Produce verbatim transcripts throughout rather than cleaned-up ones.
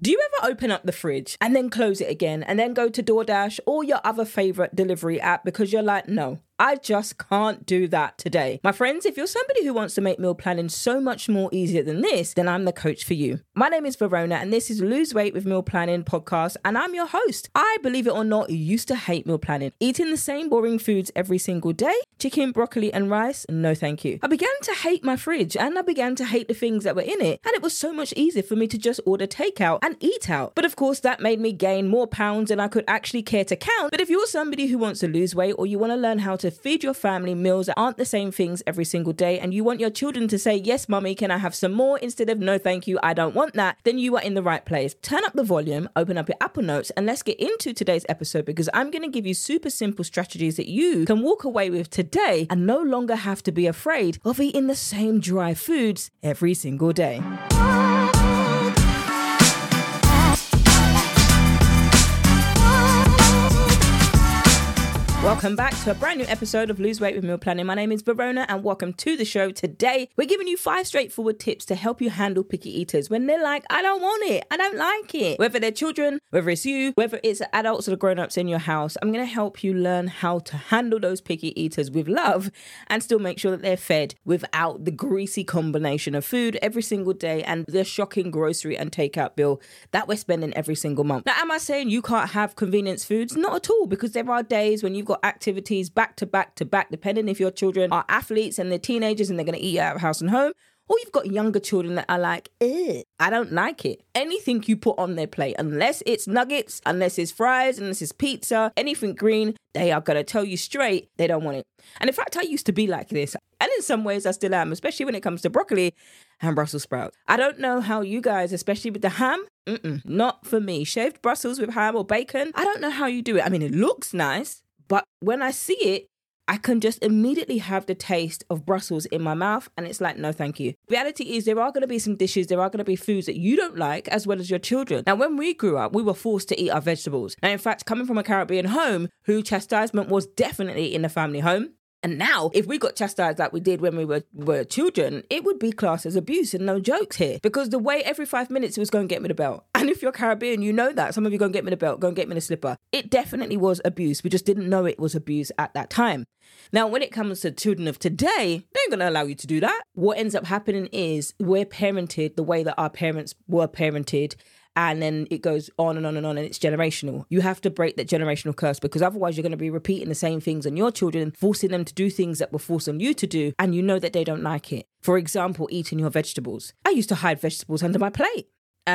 Do you ever open up the fridge and then close it again and then go to DoorDash or your other favorite delivery app because you're like, no, I just can't do that today? My friends, if you're somebody who wants to make meal planning so much more easier than this, then I'm the coach for you. My name is Verona and this is Lose Weight with Meal Planning podcast, and I'm your host. I, believe it or not, used to hate meal planning. Eating the same boring foods every single day, chicken, broccoli and rice, no thank you. I began to hate my fridge and I began to hate the things that were in it, and it was so much easier for me to just order takeout and eat out. But of course that made me gain more pounds than I could actually care to count. But if you're somebody who wants to lose weight, or you want to learn how to feed your family meals that aren't the same things every single day, and you want your children to say, yes mummy, can I have some more, instead of no thank you, I don't want that, then you are in the right place. Turn up the volume, open up your Apple Notes, and let's get into today's episode, because I'm going to give you super simple strategies that you can walk away with today and no longer have to be afraid of eating the same dry foods every single day. Welcome back to a brand new episode of Lose Weight with Meal Planning. My name is Verona and welcome to the show. Today, we're giving you five straightforward tips to help you handle picky eaters when they're like, I don't want it, I don't like it. Whether they're children, whether it's you, whether it's adults or the grown-ups in your house, I'm going to help you learn how to handle those picky eaters with love and still make sure that they're fed without the greasy combination of food every single day and the shocking grocery and takeout bill that we're spending every single month. Now, am I saying you can't have convenience foods? Not at all, because there are days when you've got activities back to back to back, depending if your children are athletes and they're teenagers and they're going to eat out of house and home, or you've got younger children that are like, eh, I don't like it. Anything you put on their plate, unless it's nuggets, unless it's fries, unless it's pizza, anything green, they are going to tell you straight they don't want it. And in fact, I used to be like this. And in some ways I still am, especially when it comes to broccoli and Brussels sprouts. I don't know how you guys, especially with the ham, mm-mm, not for me. Shaved Brussels with ham or bacon, I don't know how you do it. I mean, it looks nice, but when I see it, I can just immediately have the taste of Brussels in my mouth, and it's like, no, thank you. Reality is there are going to be some dishes, there are going to be foods that you don't like, as well as your children. Now, when we grew up, we were forced to eat our vegetables. Now, in fact, coming from a Caribbean home, who chastisement was definitely in the family home. And now, if we got chastised like we did when we were, were children, it would be classed as abuse, and no jokes here. Because the way every five minutes it was going to get me the belt. And if you're Caribbean, you know that. Some of you go and get me the belt, go and get me the slipper. It definitely was abuse. We just didn't know it was abuse at that time. Now, when it comes to children of today, they ain't going to allow you to do that. What ends up happening is we're parented the way that our parents were parented. And then it goes on and on and on, and it's generational. You have to break that generational curse, because otherwise you're going to be repeating the same things on your children, forcing them to do things that were forced on you to do, and you know that they don't like it. For example, eating your vegetables. I used to hide vegetables under my plate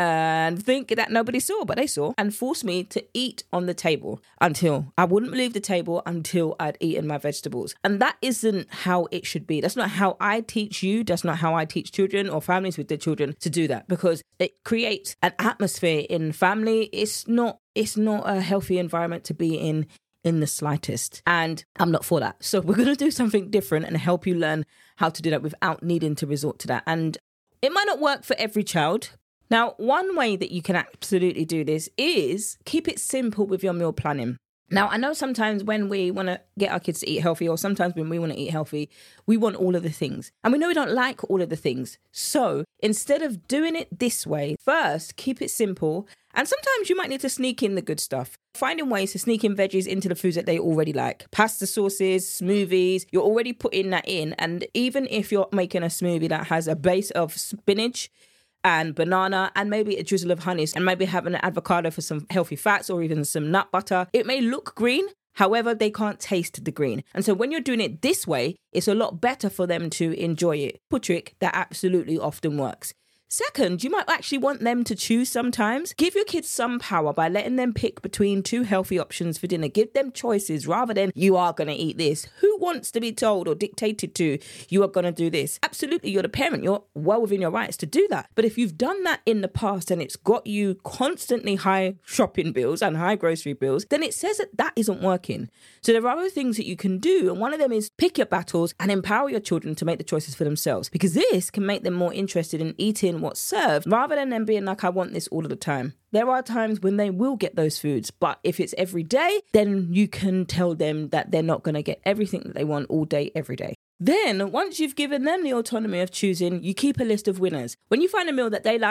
and think that nobody saw, but they saw, and forced me to eat on the table until I wouldn't leave the table until I'd eaten my vegetables. And that isn't how it should be. That's not how I teach you. That's not how I teach children or families with their children to do that, because it creates an atmosphere in family. It's not, it's not a healthy environment to be in in the slightest. And I'm not for that. So we're going to do something different and help you learn how to do that without needing to resort to that. And it might not work for every child. Now, one way that you can absolutely do this is keep it simple with your meal planning. Now, I know sometimes when we want to get our kids to eat healthy, or sometimes when we want to eat healthy, we want all of the things. And we know we don't like all of the things. So instead of doing it this way, first, keep it simple. And sometimes you might need to sneak in the good stuff. Finding ways to sneak in veggies into the foods that they already like. Pasta sauces, smoothies, you're already putting that in. And even if you're making a smoothie that has a base of spinach and banana and maybe a drizzle of honey, and maybe having an avocado for some healthy fats or even some nut butter, it may look green. However, they can't taste the green. And so when you're doing it this way, it's a lot better for them to enjoy it. A trick that absolutely often works. Second, you might actually want them to choose sometimes. Give your kids some power by letting them pick between two healthy options for dinner. Give them choices rather than, you are going to eat this. Who wants to be told or dictated to, you are going to do this? Absolutely, you're the parent. You're well within your rights to do that. But if you've done that in the past and it's got you constantly high shopping bills and high grocery bills, then it says that that isn't working. So there are other things that you can do. And one of them is pick your battles and empower your children to make the choices for themselves. Because this can make them more interested in eating what's served rather than them being like, I want this all of the time. There are times when they will get those foods, but if it's every day, then you can tell them that they're not going to get everything that they want all day, every day. Then once you've given them the autonomy of choosing, you keep a list of winners. When you find a meal that they like,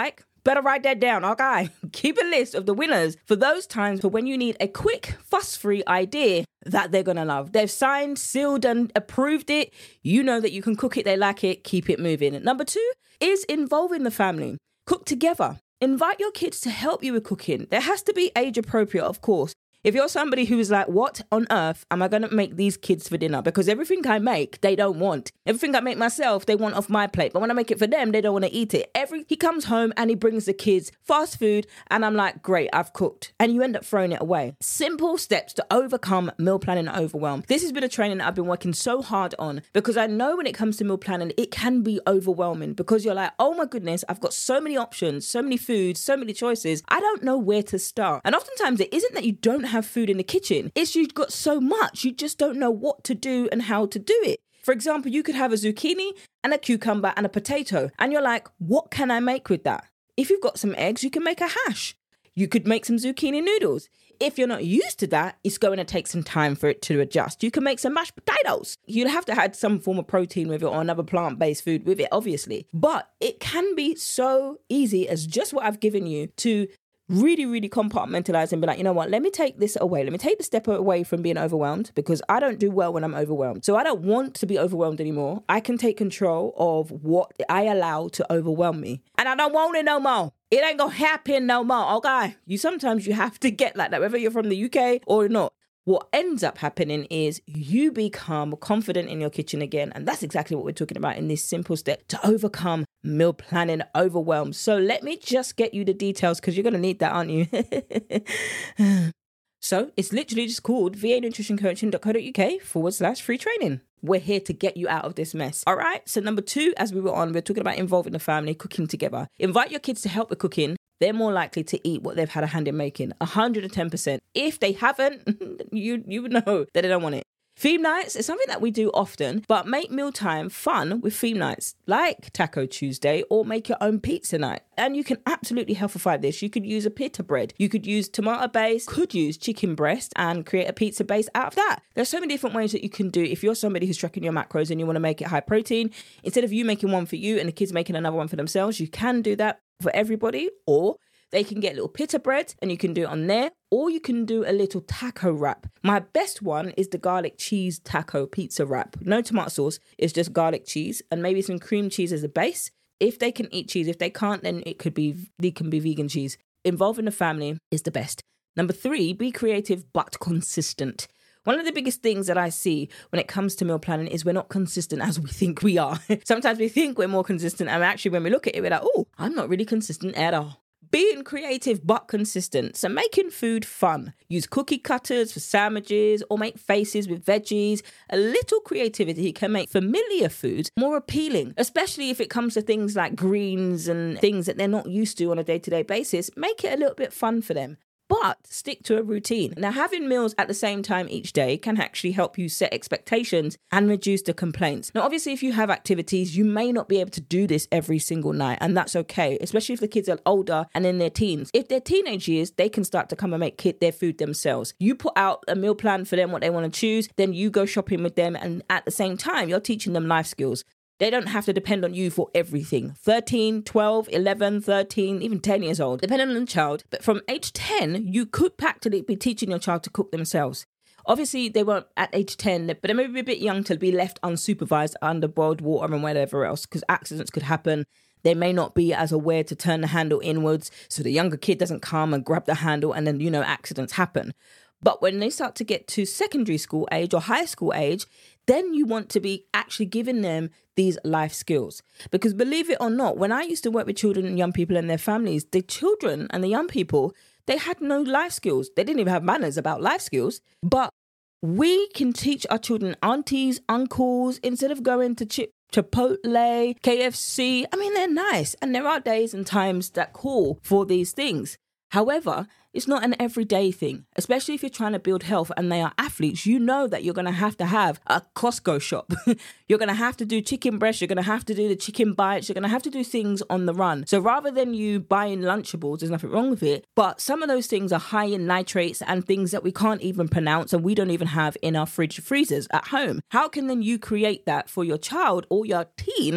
Better write that down, okay? Keep a list of the winners for those times for when you need a quick, fuss-free idea that they're going to love. They've signed, sealed, and approved it. You know that you can cook it, they like it, keep it moving. Number two is involving the family. Cook together. Invite your kids to help you with cooking. There has to be age appropriate, of course. If you're somebody who's like, what on earth am I going to make these kids for dinner? Because everything I make, they don't want. Everything I make myself, they want off my plate. But when I make it for them, they don't want to eat it. Every He comes home and he brings the kids fast food. And I'm like, great, I've cooked. And you end up throwing it away. Simple steps to overcome meal planning overwhelm. This has been a training that I've been working so hard on because I know when it comes to meal planning, it can be overwhelming because you're like, oh my goodness, I've got so many options, so many foods, so many choices. I don't know where to start. And oftentimes it isn't that you don't have food in the kitchen. It's you've got so much, you just don't know what to do and how to do it. For example, you could have a zucchini and a cucumber and a potato, and you're like, what can I make with that? If you've got some eggs, you can make a hash. You could make some zucchini noodles. If you're not used to that, it's going to take some time for it to adjust. You can make some mashed potatoes. You'd have to add some form of protein with it or another plant-based food with it, obviously. But it can be so easy as just what I've given you to really, really compartmentalize and be like, you know what, let me take this away. Let me take the step away from being overwhelmed because I don't do well when I'm overwhelmed. So I don't want to be overwhelmed anymore. I can take control of what I allow to overwhelm me. And I don't want it no more. It ain't gonna happen no more, okay? You sometimes you have to get like that, whether you're from the U K or not. What ends up happening is you become confident in your kitchen again. And that's exactly what we're talking about in this simple step to overcome meal planning overwhelm. So let me just get you the details because you're going to need that, aren't you? So it's literally just called vanutritioncoaching.co.uk forward slash free training. We're here to get you out of this mess. All right. So number two, as we were on, we're talking about involving the family, cooking together. Invite your kids to help with cooking. They're more likely to eat what they've had a hand in making. one hundred ten percent. If they haven't, you you would know that they don't want it. Theme nights is something that we do often, but make mealtime fun with theme nights like Taco Tuesday or make your own pizza night. And you can absolutely healthify this. You could use a pita bread. You could use tomato base, could use chicken breast and create a pizza base out of that. There's so many different ways that you can do if you're somebody who's tracking your macros and you want to make it high protein. Instead of you making one for you and the kids making another one for themselves, you can do that for everybody, or they can get little pita bread and you can do it on there, or you can do a little taco wrap. My best one is the garlic cheese taco pizza wrap. No tomato sauce, it's just garlic cheese and maybe some cream cheese as a base. If they can eat cheese, if they can't, then it could be, it can be vegan cheese. Involving the family is the best. Number three, be creative but consistent. One of the biggest things that I see when it comes to meal planning is we're not consistent as we think we are. Sometimes we think we're more consistent, and actually when we look at it, we're like, oh, I'm not really consistent at all. Being creative but consistent. So making food fun. Use cookie cutters for sandwiches or make faces with veggies. A little creativity can make familiar foods more appealing, especially if it comes to things like greens and things that they're not used to on a day-to-day basis. Make it a little bit fun for them. But stick to a routine. Now, having meals at the same time each day can actually help you set expectations and reduce the complaints. Now, obviously, if you have activities, you may not be able to do this every single night, and that's okay, especially if the kids are older and in their teens. If they're teenage years, they can start to come and make kid their food themselves. You put out a meal plan for them, what they want to choose, then you go shopping with them, and at the same time, you're teaching them life skills. They don't have to depend on you for everything. thirteen, twelve, eleven, thirteen, even ten years old, depending on the child. But from age ten, you could practically be teaching your child to cook themselves. Obviously, they weren't at age ten, but they may be a bit young to be left unsupervised under boiled water and whatever else, because accidents could happen. They may not be as aware to turn the handle inwards, so the younger kid doesn't come and grab the handle and then, you know, accidents happen. But when they start to get to secondary school age or high school age, then you want to be actually giving them these life skills. Because believe it or not, when I used to work with children and young people and their families, the children and the young people, they had no life skills. They didn't even have manners about life skills. But we can teach our children, aunties, uncles, instead of going to Chip, Chipotle, K F C. I mean, they're nice. And there are days and times that call for these things. However, it's not an everyday thing, especially if you're trying to build health and they are athletes. You know that you're going to have to have a Costco shop. You're going to have to do chicken breast. You're going to have to do the chicken bites. You're going to have to do things on the run. So rather than you buying Lunchables, there's nothing wrong with it. But some of those things are high in nitrates and things that we can't even pronounce and we don't even have in our fridge freezers at home. How can then you create that for your child or your teen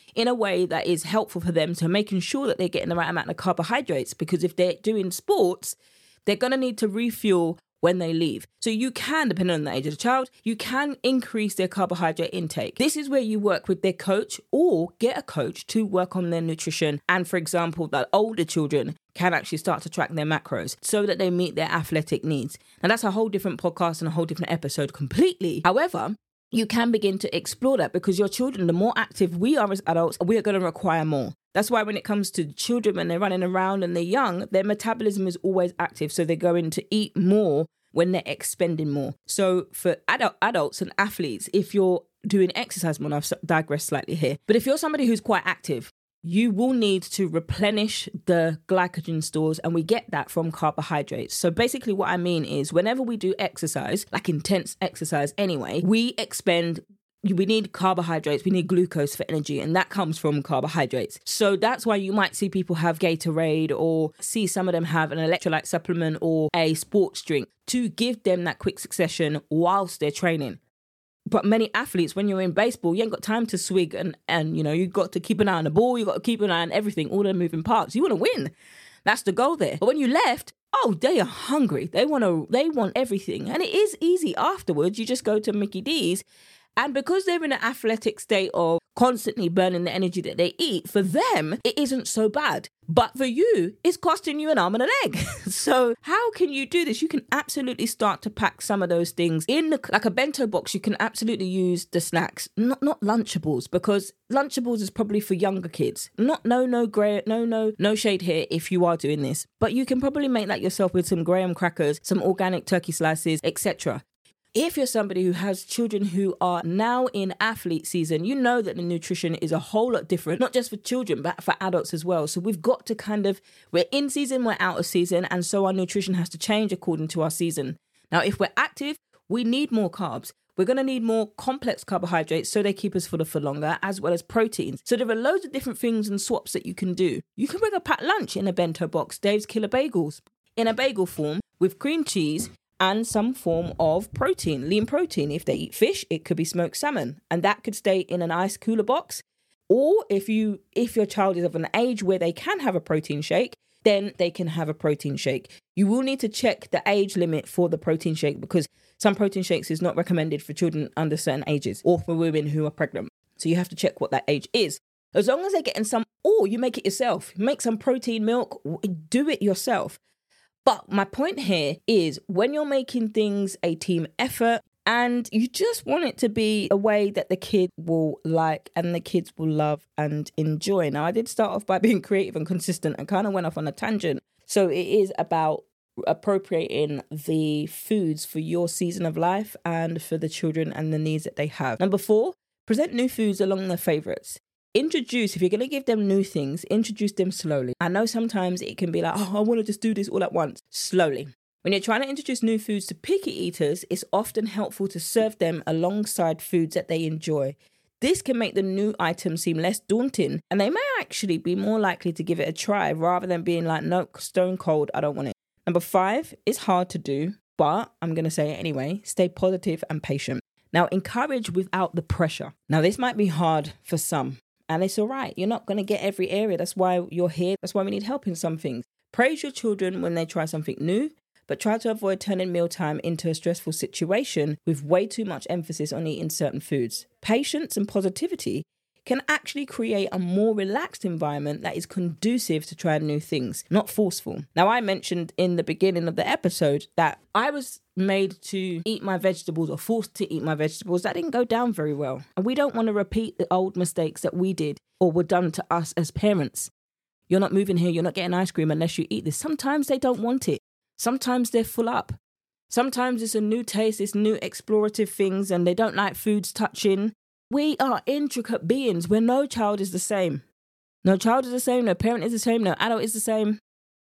in a way that is helpful for them, to making sure that they're getting the right amount of carbohydrates, because if they're doing sports, they're going to need to refuel when they leave. So you can, depending on the age of the child, you can increase their carbohydrate intake. This is where you work with their coach or get a coach to work on their nutrition. And for example, that older children can actually start to track their macros so that they meet their athletic needs. And that's a whole different podcast and a whole different episode completely. However, you can begin to explore that, because your children, the more active we are as adults, we are going to require more. That's why when it comes to children, when they're running around and they're young, their metabolism is always active. So they're going to eat more when they're expending more. So for adult adults and athletes, if you're doing exercise more, I've digressed slightly here, but if you're somebody who's quite active, you will need to replenish the glycogen stores, and we get that from carbohydrates. So basically what I mean is, whenever we do exercise, like intense exercise anyway, we expend we need carbohydrates, we need glucose for energy, and that comes from carbohydrates. So that's why you might see people have Gatorade, or see some of them have an electrolyte supplement or a sports drink to give them that quick succession whilst they're training. But many athletes, when you're in baseball, you ain't got time to swig, and, and you know, you've got to keep an eye on the ball, you've got to keep an eye on everything, all the moving parts. You want to win. That's the goal there. But when you left, oh, they are hungry. They want to, they want everything. And it is easy afterwards. You just go to Mickey D's. And because they're in an athletic state of constantly burning the energy that they eat, for them, it isn't so bad. But for you, it's costing you an arm and a leg. So how can you do this? You can absolutely start to pack some of those things in, the, like a bento box. You can absolutely use the snacks, not not Lunchables, because Lunchables is probably for younger kids. Not no no gray no no no shade here if you are doing this, but you can probably make that yourself with some graham crackers, some organic turkey slices, et cetera. If you're somebody who has children who are now in athlete season, you know that the nutrition is a whole lot different, not just for children, but for adults as well. So we've got to kind of, we're in season, we're out of season, and so our nutrition has to change according to our season. Now, if we're active, we need more carbs. We're going to need more complex carbohydrates so they keep us fuller for longer, as well as proteins. So there are loads of different things and swaps that you can do. You can bring a packed lunch in a bento box, Dave's Killer Bagels, in a bagel form with cream cheese and some form of protein, lean protein. If they eat fish, it could be smoked salmon, and that could stay in an ice cooler box. Or if you, if your child is of an age where they can have a protein shake, then they can have a protein shake. You will need to check the age limit for the protein shake, because some protein shakes is not recommended for children under certain ages or for women who are pregnant. So you have to check what that age is. As long as they're getting some, or you make it yourself, make some protein milk, do it yourself. But my point here is, when you're making things a team effort and you just want it to be a way that the kid will like and the kids will love and enjoy. Now, I did start off by being creative and consistent and kind of went off on a tangent. So it is about appropriating the foods for your season of life and for the children and the needs that they have. Number four, present new foods along their favorites. Introduce, if you're going to give them new things, introduce them slowly. I know sometimes it can be like, oh, I want to just do this all at once. Slowly. When you're trying to introduce new foods to picky eaters, it's often helpful to serve them alongside foods that they enjoy. This can make the new item seem less daunting, and they may actually be more likely to give it a try rather than being like, no, stone cold, I don't want it. Number five, it's hard to do, but I'm going to say it anyway. Stay positive and patient. Now, encourage without the pressure. Now, this might be hard for some. And it's all right. You're not going to get every area. That's why you're here. That's why we need help in some things. Praise your children when they try something new, but try to avoid turning mealtime into a stressful situation with way too much emphasis on eating certain foods. Patience and positivity can actually create a more relaxed environment that is conducive to trying new things, not forceful. Now, I mentioned in the beginning of the episode that I was made to eat my vegetables or forced to eat my vegetables. That didn't go down very well. And we don't want to repeat the old mistakes that we did or were done to us as parents. You're not moving here, you're not getting ice cream unless you eat this. Sometimes they don't want it. Sometimes they're full up. Sometimes it's a new taste, it's new explorative things, and they don't like foods touching. We are intricate beings where no child is the same. No child is the same, no parent is the same, no adult is the same.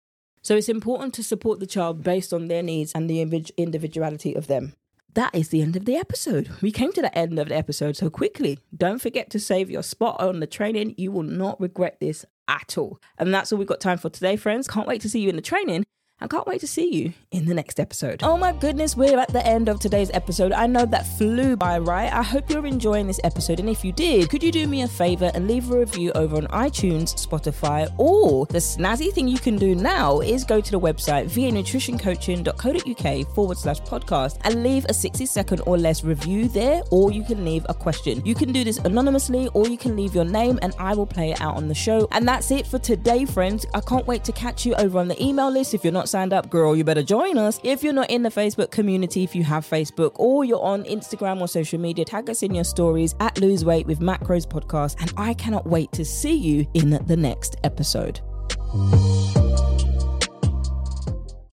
So it's important to support the child based on their needs and the individuality of them. That is the end of the episode. We came to the end of the episode so quickly. Don't forget to save your spot on the training. You will not regret this at all. And that's all we've got time for today, friends. Can't wait to see you in the training. and can't wait to see you in the next episode. Oh my goodness, we're at the end of today's episode. I know that flew by, right? I hope you're enjoying this episode, and if you did, could you do me a favor and leave a review over on iTunes, Spotify, or the snazzy thing you can do now is go to the website v a nutrition coaching dot co dot u k forward slash podcast and leave a sixty second or less review there, or you can leave a question. You can do this anonymously, or you can leave your name and I will play it out on the show. And that's it for today, friends. I can't wait to catch you over on the email list. If you're not signed up, girl, you better join us. If you're not in the Facebook community, if you have Facebook, or you're on Instagram or social media, tag us in your stories at Lose Weight with Macros Podcast, and I cannot wait to see you in the next episode.